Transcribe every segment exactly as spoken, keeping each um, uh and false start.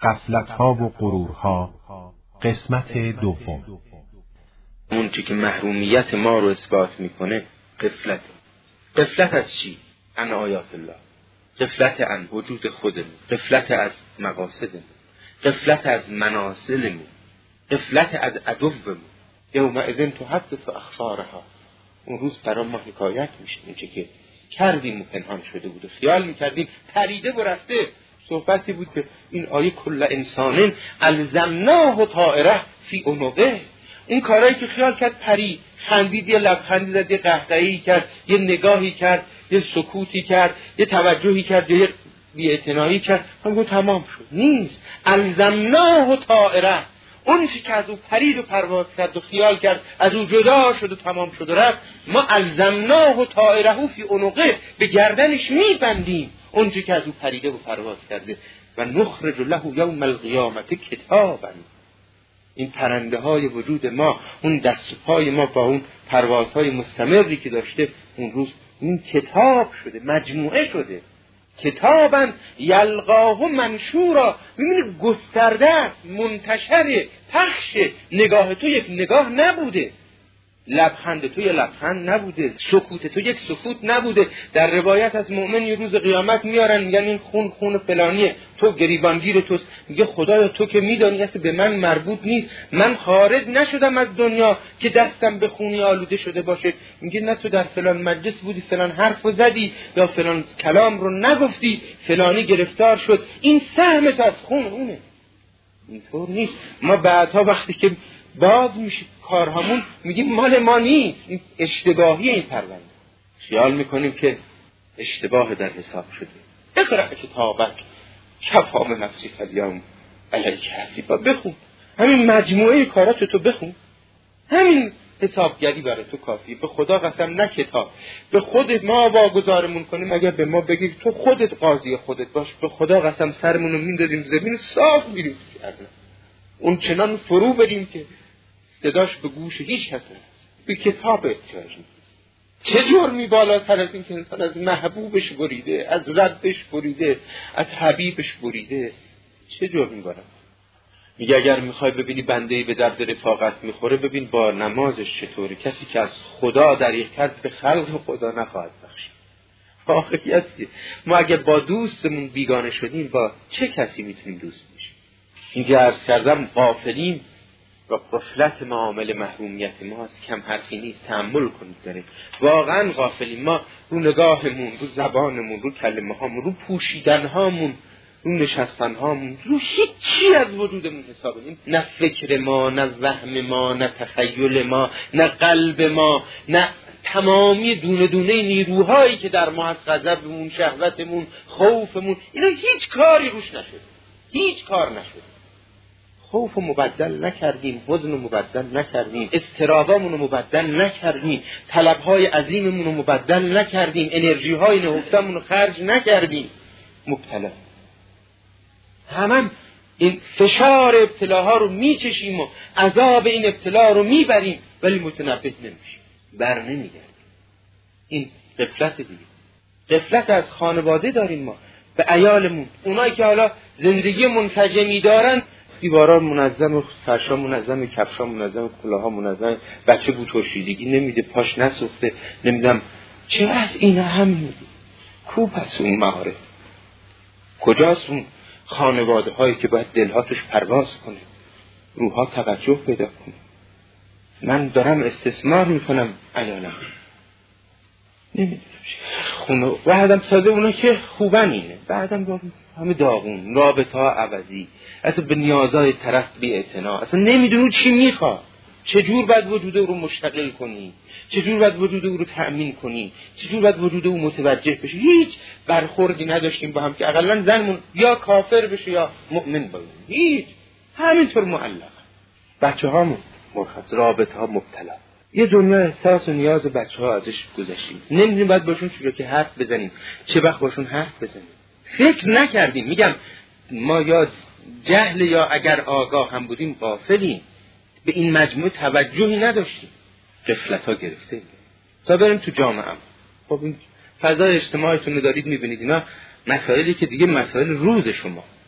غفلت‌ها و غرورها، قسمت دوم. اون چی که محرومیت ما رو اثبات میکنه غفلت. غفلت از چی؟ عن آیات الله، غفلت عن وجود خودمون، غفلت از مقاصدمون، غفلت از منازلمون، غفلت از عدومون. یومئذ تحدث اخبارها، اون روز برای ما حکایت میشه اینجا که کردیم و پنهان شده بود و خیال میکردیم پریده و رفته. صحبتی بود که این آیه کل انسان الزمناه طائره فی عنقه، این کارهایی که خیال کرد پری، خندید، یه لبخندی زد، یه قهقهی کرد، یه نگاهی کرد، یه سکوتی کرد، یه توجهی کرد، یه بی‌اعتنایی کرد، همون تمام شد. نیست. الزمناه طائره، اون چی که از او پرید و پرواز کرد و خیال کرد از او جدا شد و تمام شد و رفت، ما الزمناه طائره فی عنقه، به گردنش میبندیم اون چی که از او پریده و پرواز کرده. و نخرج له یوم القیامت کتابا، این پرنده های وجود ما، اون دست و پای ما با اون پروازهای مستمری که داشته، اون روز این کتاب شده، مجموعه شده. کتابا یلقاه منشورا، میبینی گسترده است، منتشره، پخشه. نگاه تو یک نگاه نبوده، لبخند تو یک لبخند نبوده، سکوت تو یک سکوت نبوده. در روایت از مؤمن یه روز قیامت میارن میگن این خون خون فلانیه، تو گریبانگیر توست. میگه خدایا تو که میدانی است به من مربوط نیست، من خارج نشدم از دنیا که دستم به خونی آلوده شده باشه. میگه نه تو در فلان مجلس بودی، فلان حرفو زدی یا فلان کلام رو نگفتی، فلانی گرفتار شد، این سهمت از خون اونه. اینطور نیست. ما بعدها وقتی که باز میشه کارهامون میگیم مال ما نیست، این اشتباهی. این پرونده خیال میکنیم که اشتباه در حساب شده. اقرأ کتابک کفی بنفسک الیوم علیک حسیبا، بخون همین مجموعه کارات تو بخون، همین حسابگری برای تو کافیه. به خدا قسم نه کتاب، به خودت ما واگذارمون کنیم اگر به ما بگی تو خودت قاضی خودت باش، به خدا قسم سرمونو میندازیم زمین صاف میریم اون چنان فرو بریم که صداش به گوش هیچ کس نرسه. به کتاب احتیاج نیست. چه جرمی بالاتر از این که انسان از محبوبش بریده، از ربش بریده، از حبیبش بریده؟ چه جرمی بالاتر؟ میگه اگر میخوای ببینی بنده‌ای به درد رفاقت میخوره، ببین با نمازش چطوره. کسی که از خدا دریغ کرد به خلق خدا نخواهد بخشید. واقعیتیه. ما اگر با دوستمون بیگانه شدیم، با چه کسی میتونیم دوست بشیم؟ اینکه عرض کردم غافلیم و غفلت معامل محرومیت ماست، کم حرفی نیست. تأمل کنید داریم واقعا غافلیم. ما رو نگاهمون، رو زبانمون، رو کلمه هامون، رو پوشیدن هامون، رو نشستن هامون، رو هیچی از وجودمون حساب نیم. نه فکر ما، نه وهم ما، نه تخیل ما، نه قلب ما، نه تمامی دونه دونه نیروهایی که در ما هست، غضبمون، شهوتمون، خوفمون، اینا هیچ کاری روش نشده، هیچ کار نشده. خوف رو مبدل نکردیم، حزن رو مبدل نکردیم، اضطرابامون رو مبدل نکردیم، طلبهای عظیممون رو مبدل نکردیم، انرژی های نهفتمون رو خرج نکردیم. مبتلا همم این فشار ابتلاها رو میچشیم و عذاب این ابتلا رو میبریم، ولی متنبه نمیشیم، بر نمیگردیم. این غفلت دیگه. غفلت از خانواده داریم ما، به عیالمون، اونایی که حالا زندگی منسجمی دارن، دیوارا منظم، فرشا منظم، کفشا منظم، کلاها منظم، بچه بوتوشیدگی نمیده، پاش نسفته، نمیدم چه از اینا هم میده. کو پس اون مهاره؟ کجاست اون خانواده هایی که باید دلها توش پرواز کنه، روحها توجه پیدا کنه؟ من دارم استثمار میکنم عیالم، نمیدونم خونه بعدم تازه اونا که خوبن اینه، بعدم با همه داغون، رابطه ها عوضی، اصلا به نیازهای طرف بی اعتنا، اصلا نمیدونی چی میخواد، چجور باید وجود او رو مشتغل کنی، چجور باید وجود او رو تأمین کنی، چجور باید وجود او متوجه بشی. هیچ برخوردی نداشتیم با هم که اقلا زنمون یا کافر بشه یا مؤمن باشه، هیچ، همینطور معلق. بچه هامون مرخص، رابطه ها مبتلا، یه دنیا احساس و نیاز بچه ها ازش گذشتیم، نمیدونیم باید باشون چجور که حرف بزنیم، چه وقت باشون حرف بزنیم. فکر نکردیم. میگم ما یا جهل یا اگر آگاه هم بودیم غافلیم، به این مجموعه توجهی نداشتیم، غفلت ها گرفته. تا بریم تو جامعه هم، خب این فضای اجتماعیتون رو دارید میبینید، اینا مسائلی که دیگه مسائل روز شما،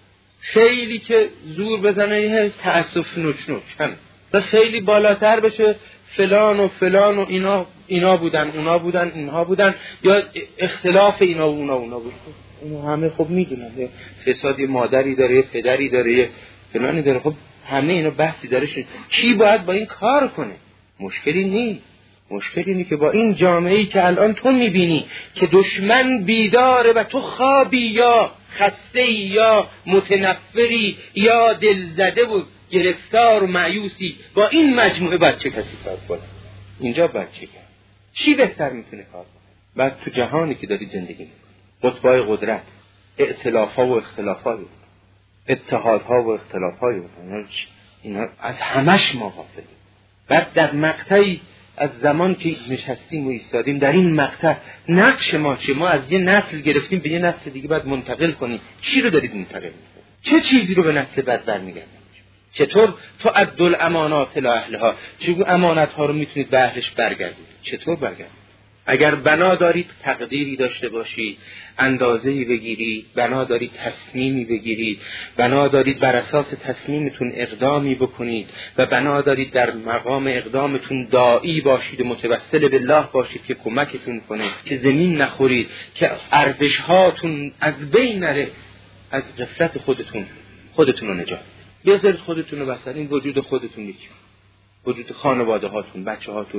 خیلی که زور بزنه یه تأسف نوچ نوچ هم و خیلی بالاتر بشه فلان و فلان و اینا اینا بودن اونا بودن اینها بودن یا اختلاف اینا و اونا اونا بود. اینا همه خب میدونن یه فساد یه مادری داره، یه پدری داره، یه فلانی داره. خب همه اینا بحثی داره. کی باید با این کار کنه؟ مشکلی نیست. مشکلی اینه که با این جامعه‌ای که الان تو میبینی که دشمن بیداره و تو خوابی یا خسته یا متنفری یا دلزده و گرفتار و مایوسی، با این مجموعه باید چه کسی کار کنه؟ اینجا باید چه کرد؟ چی بهتر میتونه کار کنه؟ بعد تو جهانی که داری زندگی میکنی، قطبای قدرت، ائتلاف‌ها و اختلاف‌ها، اتحادها و اختلاف‌های اینا از همش ما غافلیم. بعد در مقطعی از زمان که نشستیم و ایستادیم در این مقطع نقش ما چه؟ ما از یه نسل گرفتیم به یه نسل دیگه باید منتقل کنیم. چی رو دارید منتقل میکنید؟ چه چیزی رو به نسل بعد برمیگردید؟ چطور تو عدل امانات الاهلها، چگونه امانت ها رو میتونید به اهلش برگردید؟ چطور برگردید؟ اگر بنا دارید تقدیری داشته باشید، اندازه‌ای بگیرید، بنا دارید تصمیمی بگیرید، بنا دارید بر اساس تصمیمتون اقدامی بکنید و بنا دارید در مقام اقدامتون داعی باشید و متوسل بالله باشید که کمکتون کنه، که زمین نخورید، که ارزش هاتون از بین نره، از غفلت خودتون خودتون رو نجات بذارید. خودتون رو وسط این وجود خودتون یکی، وجود خانواده هاتون، بچه هاتون.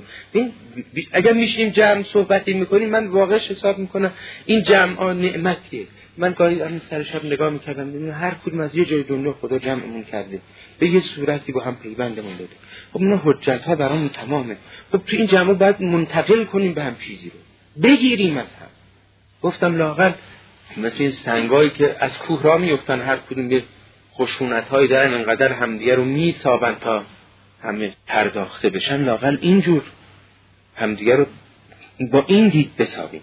اگر میشیم جمع صحبتی میکنیم، من واقعا حساب میکنم این جمع ها نعمتیه. من گاهی همین سر شب نگاه میکردم ببینم هر کدوم از یه جای دنیا خدا جمعمون کرده، به یه صورتی با هم پیوندمون داده. خب اینا حجت ها برامون تمامه. خب تو این جمع باید منتقل کنیم به هم چیزی رو، بگیریم از هم. گفتم لااقل مثل این سنگایی که از کوه را میافتن، هر کدوم یه خشونت هایی دارن، انقدر همدیگه رو میتابن تا همه پرداخته بشن. لااقل اینجور همدیگه رو با این دید بسابیم.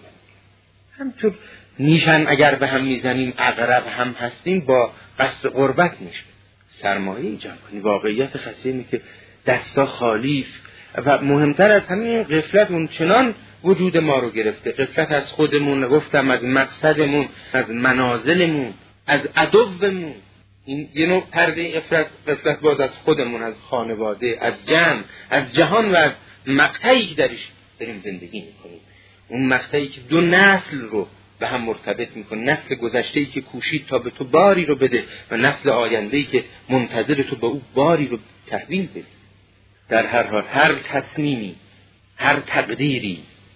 همطور نیشن اگر به هم میزنیم اقرب هم هستیم، با قصد قربت میشه سرمایه ایجاد کنیم. واقعیت خاصی اینه که دستا خالیف و مهمتر از همین غفلت اون چنان وجود ما رو گرفته. غفلت از خودمون، گفتم از مقصدمون، از منازلمون، از عدومون. این یه نوع پرده غفلت، غفلت باز از خودمون، از خانواده، از جمع، از جهان و از مقطعی که درش داریم زندگی میکنیم. اون مقطعی که دو نسل رو به هم مرتبط میکنه، نسل گذشته‌ای که کوشید تا به تو باری رو بده و نسل آینده‌ای که منتظر تو به او باری رو تحویل بده. در هر حال هر تصمیمی، هر تقدیری،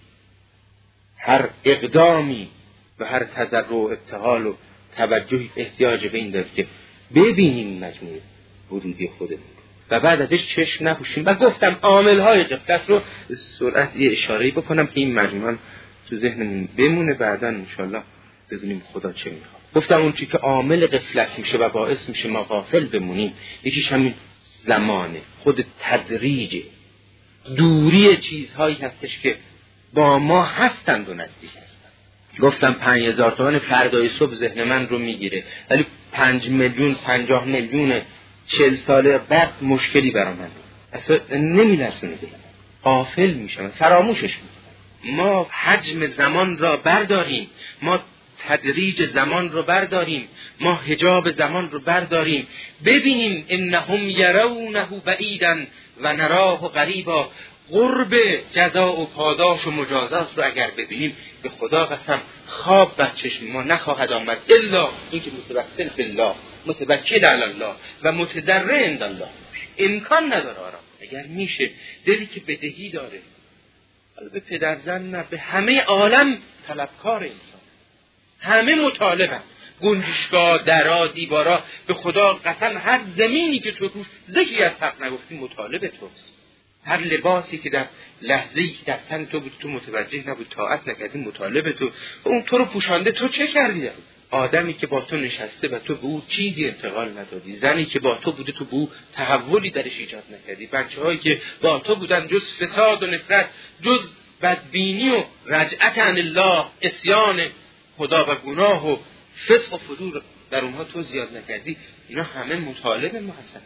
هر اقدامی و هر تضرع و ابتهال و توجهی احتیاج به این داره که ببینیم مجموعه ورودی خودمون و بعد ازش چشم نپوشیم. و گفتم عامل‌های غفلت رو سرعت یه اشاره‌ای بکنم که این مجموعه تو ذهنمون بمونه، بعداً انشالله بدونیم خدا چه میخواد. گفتم اون چیزی که عامل غفلت میشه و باعث میشه ما غافل بمونیم، یکیش همین زمانه، خود تدریج دوری چیزهایی هستش که با ما هستند و نزدیک هستند. گفتم پنج هزار تومان فردای صبح ذهن من رو میگیره، ولی پنج میلیون پنجاه میلیون چل ساله بعد مشکلی برام من اصلا نمی‌رسونه، غافل میشم، فراموشش میکنم. ما حجم زمان را برداریم، ما تدریج زمان رو برداریم، ما حجاب زمان رو برداریم، ببینیم انهم یرونه بعیدا و نراه قریبا. قرب جزا و پاداش و مجازات رو اگر ببینیم، به خدا قسم خواب بر چشم ما نخواهد آمد الا اینکه متوکل بالله، متوکل علی الله و متضرع عند الله. امکان نداره آرام. اگر میشه دلی که بدهی داره، حالا به پدر زن نه، به همه عالم طلبکار انسان، همه مطالبن، گنجشگاه، درا، دیوارا، به خدا قسم هر زمینی که تو توش ذکری از حق نگفتی مطالب توست. هر لباسی که در لحظه‌ای که در تن تو بود تو متوجه نبود، طاعت نکردی، مطالب تو. اون تو رو پوشانده، تو چه کردی؟ آدمی که با تو نشسته و تو به او چیزی انتقال ندادی، زنی که با تو بوده تو به او تحولی درش ایجاد نکردی، بچه‌هایی که با تو بودن جز فساد و نفرت، جز بدبینی و رجعت عن الله، عصیان خدا و گناه و فسق و فجور در اونها تو زیاد نکردی، اینا همه مطالب ما هستند.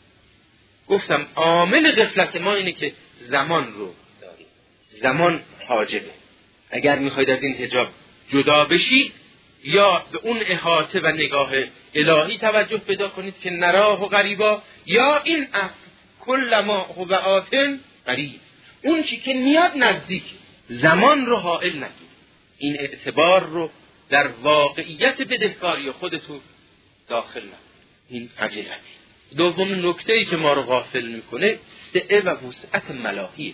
گفتم عامل غفلت ما اینه که زمان رو داریم. زمان حاجبه. اگر میخواید از این حجاب جدا بشید، یا به اون احاطه و نگاه الهی توجه پیدا کنید که نراه و غریبا، یا این اصل کل ما هو آتن قریب، اون چی که میاد نزدیک، زمان رو حائل نگیر. این اعتبار رو در واقعیت بدهکاری خودتون داخل نکن. این عجله. دومین نکته‌ای که ما رو غافل میکنه سعه و وسعت ملاهی.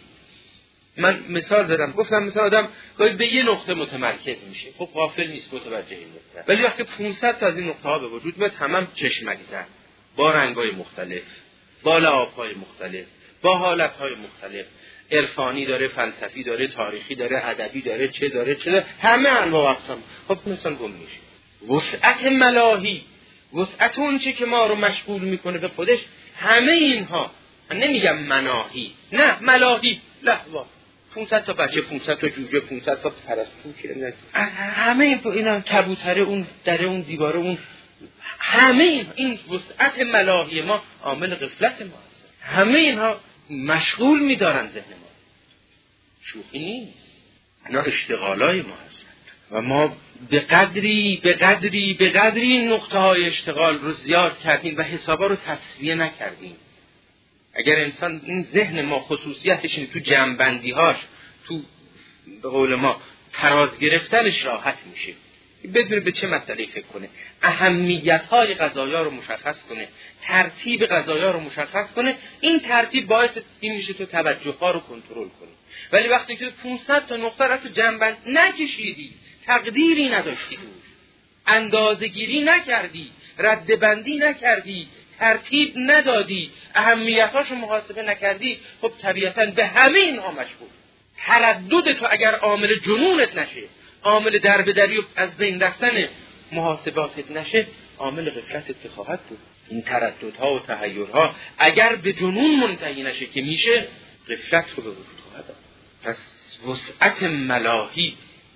من مثال زدم، گفتم مثلا آدم گاهی به یه نقطه متمرکز میشه، خب غافل نیست، متوجه این نقطه. ولی وقتی پانصد تا از این نقطه ها به وجود میاد، همم چشمک زد، با رنگ‌های مختلف، با لعاب‌های مختلف، با حالت‌های مختلف، عرفانی داره، فلسفی داره، تاریخی داره، ادبی داره، چه داره چه داره، همه انواع و اقسام. خب مثلا گم میشه. وسعت ملاهی، وسعت اون چه که ما رو مشغول میکنه به خودش، همه اینها، من نمیگم مناهی، نه ملاهی، لحظه پانصد تا بچه، پانصد تا جوجه، پانصد تا پرستو، که همه این اینا، کبوتره اون در اون دیواره اون، همه این این وسعت ملاهی ما عامل غفلت ما هست. همه اینها مشغول می‌دارن ذهن ما. شوخی نیست. اینا اشتغالای ما هستن و ما به قدری به قدری به قدری این نقطه‌های اشتغال رو زیاد کردیم و حسابا رو تصفیه نکردیم. اگر انسان این ذهن ما خصوصیتش اینه تو جمع‌بندی‌هاش، تو به قول ما تراز گرفتنش راحت میشه، بدونه به چه مسئله فکر کنه، اهمیت‌های قضایا رو مشخص کنه، ترتیب قضایا رو مشخص کنه، این ترتیب باعث این میشه تو توجه‌ها رو کنترل کنی. ولی وقتی که پانصد تا نقطه رو تو جنبند نکشیدی، تقدیری نداشتی، اندازه‌گیری نکردی، ردبندی نکردی، ترتیب ندادی، اهمیت‌هاشو محاسبه نکردی، خب طبیعتاً به همه اینها مشغول. تردد تو اگر عامل جنونت نشه، عامل دربدری و از بین رفتن محاسباتت نشه، عامل غفلتت خواهد بود. این ترددها و تحیرها اگر به جنون منتهی نشه که میشه، غفلت رو به وجود خواهد آورد. پس وسعت ملاهی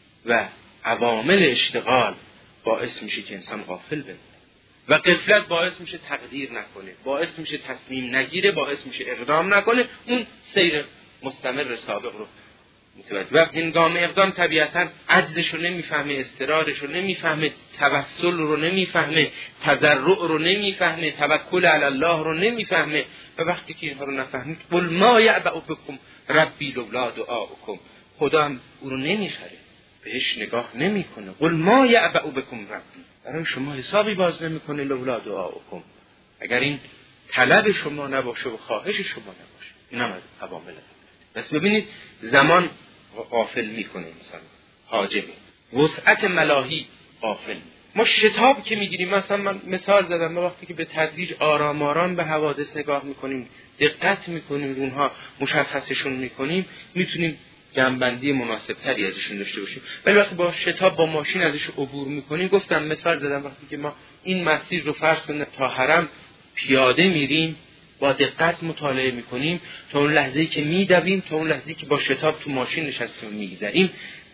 و عوامل اشتغال باعث میشه که انسان غافل بمونه و غفلت باعث میشه تقدیر نکنه، باعث میشه تصمیم نگیره، باعث میشه اقدام نکنه، اون سیر مستمر سابق رو متوجه. و هنگام اقدام طبیعتاً عجزش رو نمیفهمه، اضطرارش رو نمیفهمه، توسل رو نمیفهمه، تضرع رو نمیفهمه، توکل علی الله رو نمیفهمه. و وقتی که اینها رو نفهمید، قل ما یعبأ بکم ربی لولا دعاؤکم، خدا هم او رو نمیخره، بهش نگاه نمیکنه. قل ما یعبأ بکم ربی، برای شما حسابی باز نمیکنه لولا دعاؤکم، اگر این طلب شما نباشه و خواهش شما نباشه. این هم از عوامل. بس ببینید زمان غافل میکنه انسان، حاجبه. وسعت ملاهی غافل. ما شتاب که میگیریم، مثلا من مثال زدم، ما وقتی که به تدریج آرام آرام به حوادث نگاه میکنیم، دقت میکنیم اونها، مشخصشون میکنیم، میتونیم جنبندی مناسب تری ازشون داشته باشیم. ولی وقتی با شتاب با ماشین ازش عبور میکنیم، گفتم مثال زدم، وقتی که ما این مسیر رو فرض کنیم تا حرم پیاده میریم، با دقت مطالعه میکنیم، تا اون لحظه‌ای که میدویم، تا اون لحظه‌ای که با شتاب تو ماشین نشستیم میگذریم،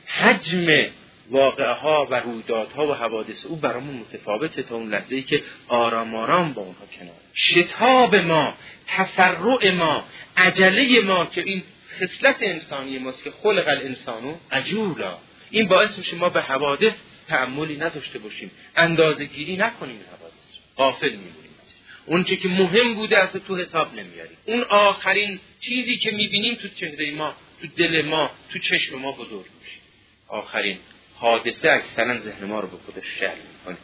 حجم واقعها و رویدادها و حوادث او برامون متفاوته تا اون لحظه‌ای که آرام آرام با اونها کنار. شتاب ما، تسرع ما، عجله ما که این خصلت انسانی ماست که خلق الانسانو عجولا، این باعث میشه ما به حوادث تأملی نداشته باشیم، اندازه‌گیری نکنیم، حوادث غافل میمونیم. اون چه که مهم بوده اصلا تو حساب نمیاریم. اون آخرین چیزی که میبینیم تو چهره ما، تو دل ما، تو چشم ما بزرگ میشه. آخرین حادثه اکثرا ذهن ما رو به خودش شعل میکنه.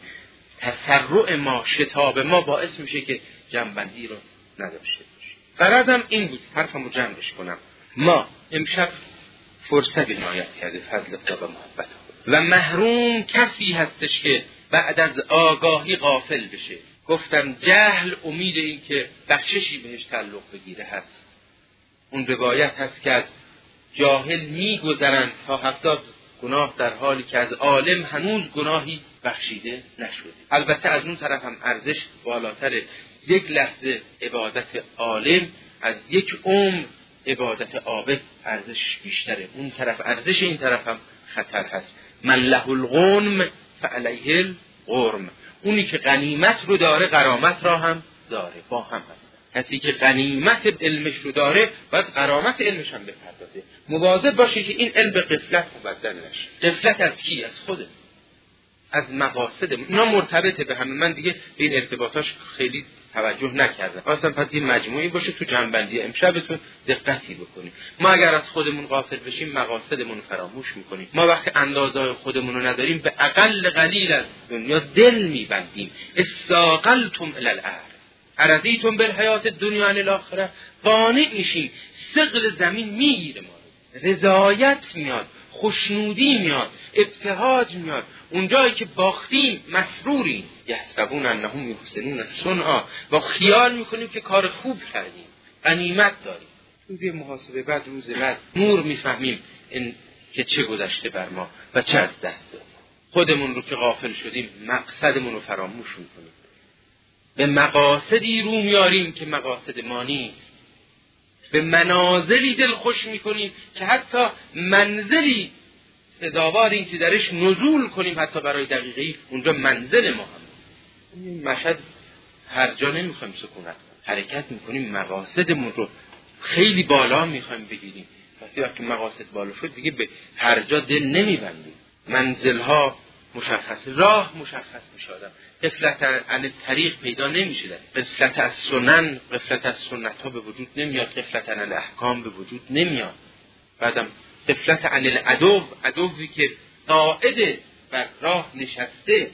تسرع ما، شتاب ما باعث میشه که جمع‌بندی رو نداشته باشیم. غرضم این بود، حرفمو جمعش کنم. ما امشب فرصت عنایت کرده فضل خدا و محبت خدا، و محروم کسی هستش که بعد از آگاهی غافل بشه. گفتم جهل امید این که بخششی بهش تعلق بگیره هست. اون روایت هست که از جاهل میگذرند تا هفتاد گناه، در حالی که از عالم هنوز گناهی بخشیده نشده. البته از اون طرف هم ارزش بالاتره. یک لحظه عبادت عالم از یک عمر عبادت عابد ارزش بیشتره. اون طرف ارزش، این طرف هم خطر هست. من له الغنم فعلیه الغرم، اونی که غنیمت رو داره غرامت را هم داره، با هم هست. کسی که غنیمت علمش رو داره باید غرامت علمش هم بپردازه. مواظب باشه که این علم به غفلت مبدل نشه. غفلت از کی؟ از خوده. از مقاصدمون. اینا مرتبطه به هم. من دیگه به این ارتباطاش خیلی توجه نکردم. اصلا پس این مجموعی باشه تو جنبندی امشبتون دقتی بکنیم. ما اگر از خودمون غافل بشیم مقاصدمون رو فراموش میکنیم. ما وقتی اندازه‌های خودمون رو نداریم به اقل قلیل از دنیا دل میبندیم. استاقلتم الی الارض اردیتم بالحیات الدنیا عن الاخره. قانع میشیم، ثقل زمین میگیره ما رو، رضایت میاد، خوشنودی میاد، ابتهاج میاد. اونجایی که باختیم مسروریم. یحسبون انهم یحسنون صنعا، و خیال میکنیم که کار خوب کردیم، غنیمت داریم. توی محاسبه بعد روز بعد نور میفهمیم این که چه گذشته بر ما و چه از دست دادیم. خودمون رو که غافل شدیم مقصدمون رو فراموش میکنیم، به مقاصدی رو میاریم که مقاصد ما نیست، به منازلی دل خوش میکنیم که حتی منزلی سزاواریم که درش نزول کنیم حتی برای دقیقه‌ای اونجا منزل ما هم. این مشهد هر جا نمیخوایم سکونت حرکت میکنیم، مقاصدمون رو خیلی بالا میخوایم بگیریم. وقتی وقتی مقاصد بالا شد دیگه به هر جا دل نمیبندیم، منزلها مشخص، راه مشخص میشه. آدم غفلت عن طریق پیدا نمیشه، غفلت از سنن، غفلت از سنت ها به وجود نمیاد، غفلت عن الاحکام به وجود نمیاد. بعدم غفلت عن العدو، عدوی که قاعده بر راه نشسته،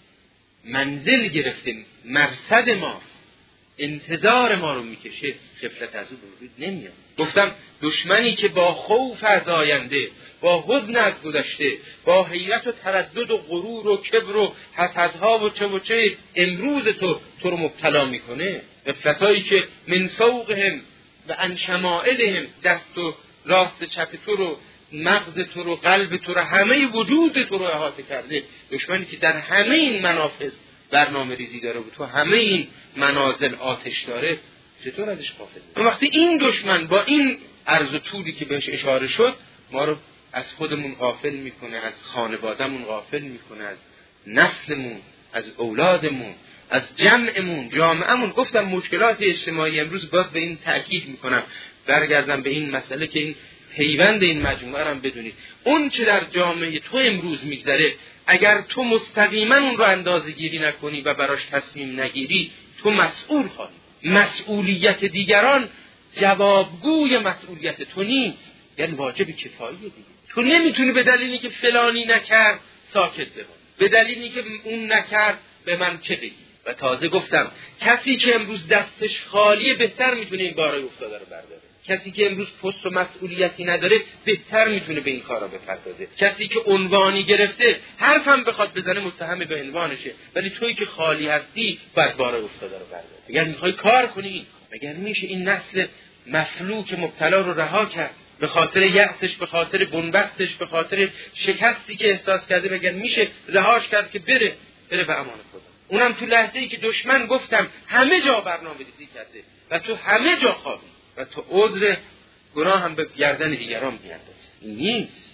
منزل گرفته، مرصد ماست، انتظار ما رو میکشه، غفلت از او به وجود نمیاد. گفتم دشمنی که با خوف از آینده، با حزن از گذشته، با حیرت و تردد و غرور و کبر و حسدها و چه و چه امروز تو تو رو مبتلا میکنه، غفلتایی که من فوقهم و عن شمائلهم، دست و راست چپ تو رو، مغز تو رو، قلب تو رو، همه وجود تو رو احاطه کرده. دشمنی که در همه این منافذ برنامه ریزی داره و تو همه این منازل آتش داره، چطور ازش غافل؟ وقتی این دشمن با این عرض و طولی که بهش اشاره شد ما رو از خودمون غافل میکنه، از خانوادهمون غافل میکنه، از نسلمون، از اولادمون، از جمعمون، جامعهمون. گفتم مشکلات اجتماعی امروز باز به این تأکید میکنم، برگردم به این مسئله که این پیوند این مجموعه رو بدونید. اون چه در جامعه تو امروز میگذره اگر تو مستقیما اون رو اندازه گیری نکنی و براش تصمیم نگیری تو مسئول خواهی. مسئولیت دیگران جوابگوی مسئولیت تو نیست، یعنی واجب کفاییه دیگه. تو نمیتونی به دلیلی که فلانی نکرد ساکت بمون، به دلیلی که اون نکرد به من چه بگی. و تازه گفتم کسی که امروز دستش خالیه بهتر میتونه این بارای افتاده رو برداره. کسی که امروز پست و مسئولیتی نداره بهتر میتونه به این کارا بپردازه. کسی که عنوانی گرفته حرفم بخواد بزنه متهم به عنوانشه، ولی تویی که خالی هستی باید بارای افتاده رو برداره. اگر میخوای کار کنی، مگر میشه این نسل مفلوک مبتلا رو رها کرد به خاطر یأسش، به خاطر بنبستش، به خاطر شکستی که احساس کرده؟ مگر میشه رهاش کرد که بره بره به امان خدا؟ اونم تو لحظه‌ای که دشمن گفتم همه جا برنامه‌ریزی کرده و تو همه جا خوابی و تو عذر گناه هم به گردن دیگران میاندازی. این نیست.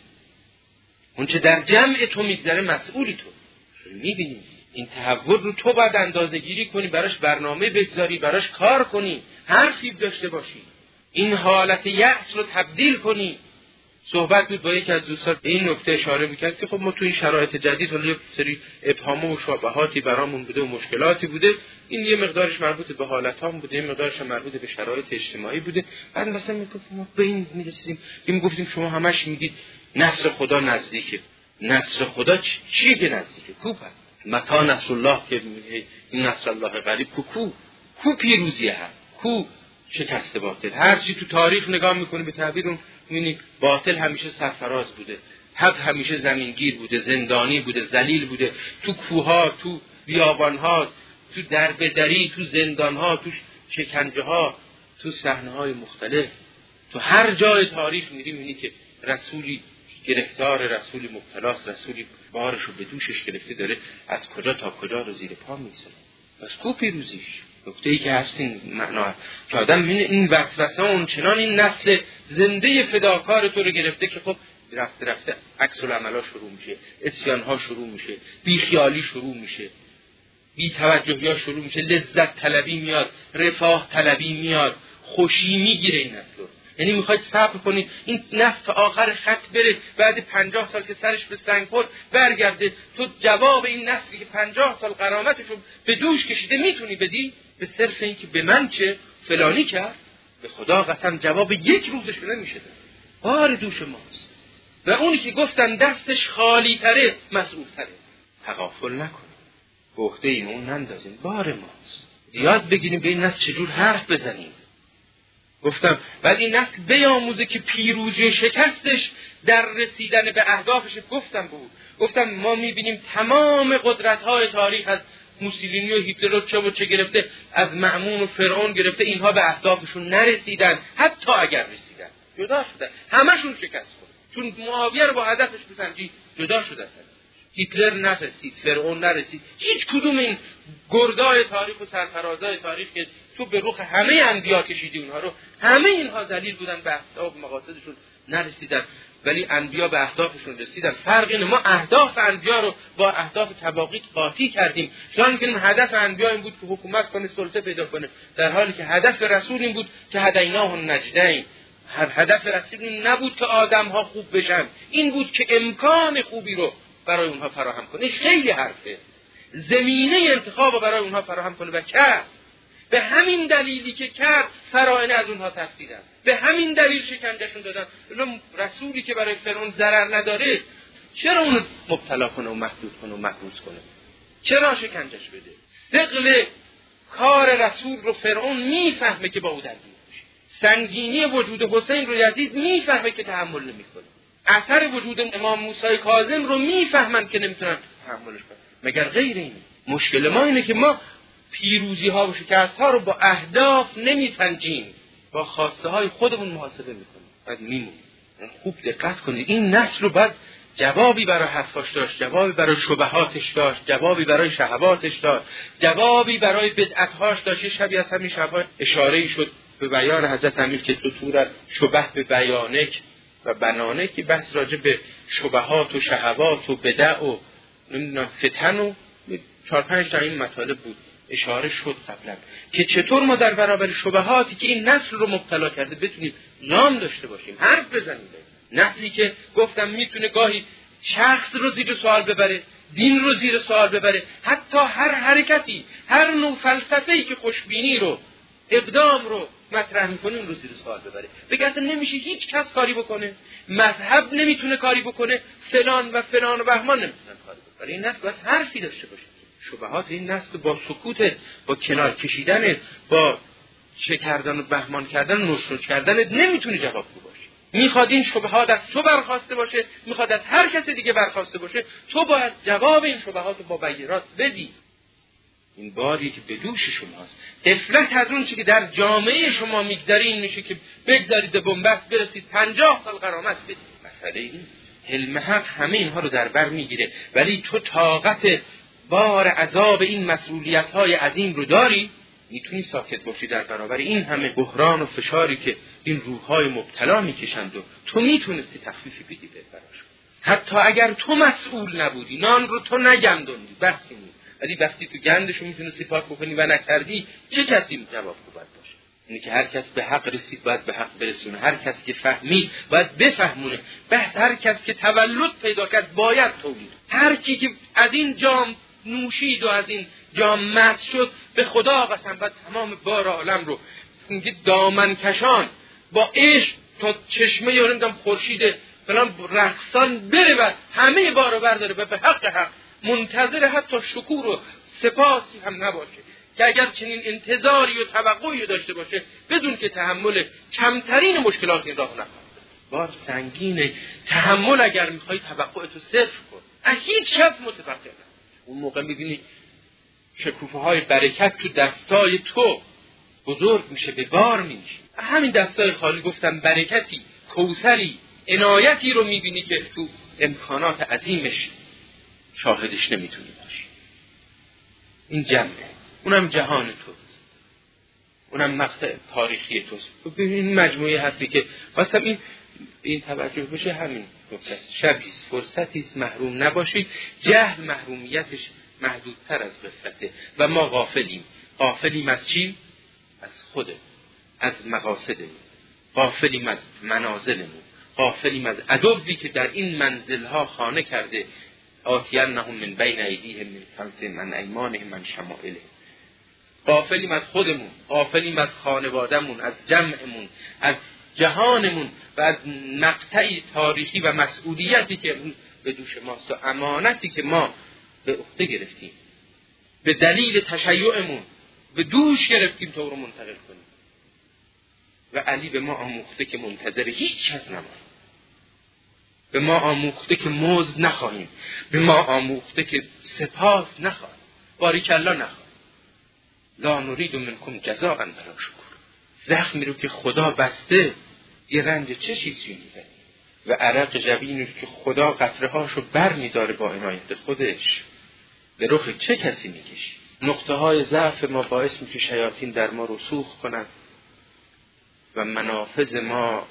اون چه در جمع تو میگذره مسئولی تو. میبینی این تحول رو تو باید اندازه گیری کنی، براش برنامه بگذاری، براش کار کنی، حرفی داشته باشی، این حالت یأس رو تبدیل کنی. صحبت بود با یک از دوستان این نکته اشاره میکرد که خب ما تو این شرایط جدید حالا یه سری ابهام و شبهاتی برامون بوده و مشکلاتی بوده، این یه مقدارش مربوط به حالتام بوده، یه مقدارش مربوط به شرایط اجتماعی بوده. بعد مثلا میگفتیم ما به این میرسیم که میگفتیم شما همش میگید نصر خدا نزدیکه. نصر خدا چیه که نزدیکه؟ کوپه. متا نصر الله که این نصر الله قریب، کو کو کو پیروزیه ها، کو شکست باطل. هر چی تو تاریخ نگاه میکنی به تعبیر اون می‌بینی باطل همیشه سرفراز بوده، حق همیشه زمینگیر بوده، زندانی بوده، ذلیل بوده، تو کوه‌ها، تو بیابان‌ها، تو دربدری، تو زندان‌ها، تو شکنجه‌ها، تو صحنه‌های مختلف. تو هر جای تاریخ می‌بینی می‌بینی که رسولی گرفتار، رسولی مبتلاست، رسولی بارشو به دوشش گرفته داره از کجا تا کجا رو زیر پا می‌گذاره. پس کو پیروزیش؟ نکته‌ای که هست این معنا که آدم می‌بینه این وسوسه اون چنان این نسل زنده فداکار تو رو گرفته که خب رفته رفته عکس العملا شروع میشه، عصیان‌ها شروع میشه، بیخیالی شروع میشه، بی توجهی‌ها شروع میشه، لذت طلبی میاد، رفاه طلبی میاد، خوشی میگیره این نسل. یعنی میخواید صبر کنید این نسل تا آخر خط بره، بعد پنجاه سال که سرش به سنگ خورد برگرده، تو جواب این نسلی که پنجاه سال غرامتشو به دوش کشیده میتونی بدی؟ به صرف این که به من چه فلانی کرد؟ به خدا قسم جواب یک روزش نمیشه. بار دوش ماست و اونی که گفتن دستش خالی تره مسئول تره. تغافل نکنیم، به عهده این اون نندازیم، بار ماست. یاد بگیریم به این نسل چجور حرف بزنیم. گفتم بعد این نسل بیاموزه که پیروزی شکستش در رسیدن به اهدافش. گفتم بود گفتم ما میبینیم تمام قدرت‌های تاریخ از موسولینی و هیتلر و چه و چه گرفته، از مأمون و فرعون گرفته، اینها به اهدافشون نرسیدن، حتی اگر رسیدن جدا شدن، همشون شکست خورد. چون معاویه رو با هدفش بسنجی جدا شدن. هیتلر نرسید، فرعون نرسید، هیچ کدوم این گردای تاریخ و سرفرازای تاریخ که تو به رخ همه انبیا کشیدی اونها رو، همه اینها ذلیل بودن، به اهداف و مقاصدشون نرسیدن، ولی انبیا به اهدافشون رسیدن. فرق اینه ما اهداف انبیا رو با اهداف تواقیت قاطی کردیم. شاید که هدف انبیا این بود که حکومت کنه، سلطه پیدا کنه، در حالی که هدف رسول این بود که هدیناه النجدین. هر هدف رسول این نبود که آدم‌ها خوب بشن، این بود که امکان خوبی رو برای اونها فراهم کنه. خیلی حرفه، زمینه انتخاب رو برای اونها فراهم کنه و کرد. به همین دلیلی که کرد فراعنه از اونها ترسیدن، به همین دلیل شکنجهشون دادن. رسولی که برای فرعون ضرر نداره چرا اونو مبتلا کنه و محدود کنه و محبوس کنه؟ چرا شکنجهش بده؟ ثقل کار رسول رو فرعون میفهمه که با او درگیر میشه. سنگینی وجود حسین رو یزید میفهمه که تحمل نمیکنه. اثر وجود امام موسی کاظم رو میفهمن که نمیتونن تحملش کنن. مگر غیر اینه؟ مشکل ما اینه که ما پیروزی ها و شکست ها رو با اهداف نمیسنجیم، با خواسته های خودمون محاسبه میکنیم، بعد میمونیم. خوب دقت کنید، این نسل رو بعد جوابی برای حرفاش داشت، جوابی برای شبهاتش داشت، جوابی برای شهواتش داشت، جوابی برای بدعتهاش داشت. یه شبی از همین شبها اشاره‌ای شد به بیان حضرت امیر که تو تور شبه به بیانک و بنانه که بحث راجع به شبهات و شهوات و بدع و نمیدونم فتن و چهار پنج تا این مطالب بود اشاره شد قبلا که چطور ما در برابر شبهاتی که این نسل رو مبتلا کرده بتونیم نام داشته باشیم، حرف بزنیم. نسلی که گفتم میتونه گاهی شخص رو زیر سوال ببره، دین رو زیر سوال ببره، حتی هر حرکتی، هر نوع فلسفه‌ای که خوشبینی رو، اقدام رو مطرح میکنه اون رو زیر سوال ببره. بگه اصلا نمیشه هیچ کس کاری بکنه، مذهب نمیتونه کاری بکنه، فلان و فلان و بهمان نمیتونن کاری بکنه. برای این نسل باید حرفی داشته باشه. شبهات این نسل با سکوت، با کنار کشیدن، با چه کردن و بهمان کردن و نشنوش کردن نمیتونه جوابگو باشه. میخواد این شبهات از تو برخواسته باشه، میخواد از هر کس دیگه برخواسته باشه، تو باید جواب این شبهات رو با بینات بدی. این باری که به دوش شماست. غفلت از اون چی که در جامعه شما میگذره این میشه که بگذارید به بنبست برسید پنجاه سال غرامت بدید. مسئله این حلم حق همه اینها رو در بر میگیره، ولی تو طاقت بار عذاب این مسئولیت‌های عظیم رو داری؟ میتونی ساکت باشی در برابر این همه بحران و فشاری که این روح‌های مبتلا میکشند و تو میتونستی تخفیفی بدی براش. حتی اگر تو مسئول نبودی، نان رو تو نگندوندی، بحثی نیست. ولی وقتی تو گندشو میتونستی پاک بکنی و نکردی، چه کسی جوابگو باید باشه؟ اینه که هر کس به حق رسید باید به حق برسونه، هر کس که فهمید باید بفهمونه. بحث هر کس که تولد پیدا کرد باید تولید. هر کی که از این جام نوشید و از این جام مست شد، به خدا قسم باید تمام بار عالم رو اینکه دامن کشان با عشق تا چشمه یا نمیدونم خورشید فلان رقصان بره و همه بار رو برداره و به حق حق منتظر حتی شکور و سپاسی هم نباشه که اگر چنین انتظاری و توقعی داشته باشه بدون که تحمل کمترین مشکلات این راه نخواهد. بار سنگینه. تحمل اگر میخوای توقعتو صفر کن، از هیچ کس متوقع نباش. اون موقع میبینی شکوفه های برکت تو دستای تو بزرگ میشه، به بار میشه. همین دستای خالی گفتم برکتی، کوثری، عنایتی رو میبینی که تو امکانات عظیمش شاهدش نمیتونی باشی. این جمعه، اونم جهان توست، اونم مقطع تاریخی توست. ببین مجموعه حرفی که واسه این این توجه بشه همین نکته. شبیست، فرصتیست، محروم نباشید. جهل محرومیتش محدودتر از غفلته و ما غافلیم. غافلیم از چی؟ از خودمون، از مقاصدمون. غافلیم از منازلمون، غافلیم از عدوی که در این منزلها خانه کرده. آتینهم من بین ایدیهم من خلفهم من ایمانهم من شمائلهم. غافلیم از خودمون، غافلیم از خانوادهمون، از جمعمون، از جهانمون و از مقطعی تاریخی و مسئولیتی که به دوش ماست و امانتی که ما به عهده گرفتیم، به دلیل تشیعمون به دوش گرفتیم تا او رو منتقل کنیم. و علی به ما آموخته که منتظر هیچ کس نمانیم، به ما آموخته که مزد نخواهیم، به ما آموخته که سپاس نخواهیم، باریکالله نخواهیم. لا نرید منکم جزاء ولا شکور. زخمی رو که خدا بسته یه رنج چه چیزی میده و عرق جبینی رو که خدا قطره هاشو بر میداره با عنایت خودش به رخ چه کسی میکشی؟ نقطه های ضعف ما باعث میشه شیاطین در ما رسوخ کنند و منافذ ما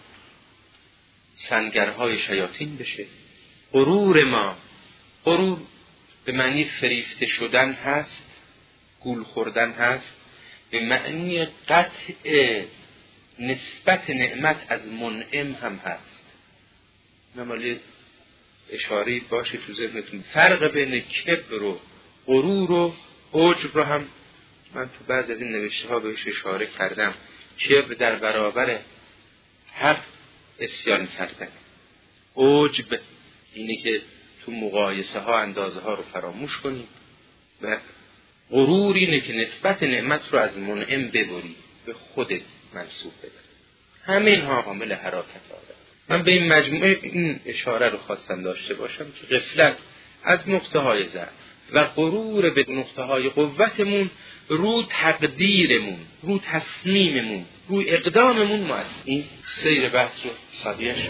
سنگرهای شیاطین بشه. غرور ما، غرور به معنی فریفته شدن هست، گول خوردن هست، به معنی قطع نسبت نعمت از منعم هم هست. نمالی اشاره باشه تو ذهنتون. فرق بین کبر و غرور و عجب رو هم من تو بعض از این نوشته ها بهش اشاره کردم. کبر در برابر حق عصیان کردن، عجب اینه که تو مقایسه ها اندازه ها رو فراموش کنیم و غرور اینه که نسبت نعمت رو از منعم ببری به خودت منسوب بدن. همین ها عامل حرکت آدم. من به این مجموعه این اشاره رو خواستم داشته باشم که غفلت از نقطه های ضعف و غرور به نقطه های قوتمون رو تقدیرمون، رو تصمیممون، رو اقداممون ما است. این سیر بحث رو بقیه‌اش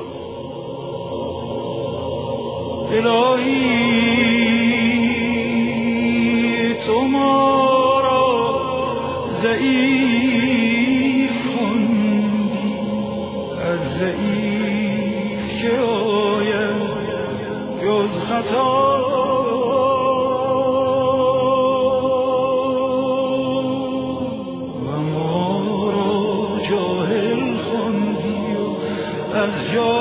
الهی تو ما را ضعیف خوندی، از ضعیف که آید جز خطا، از جا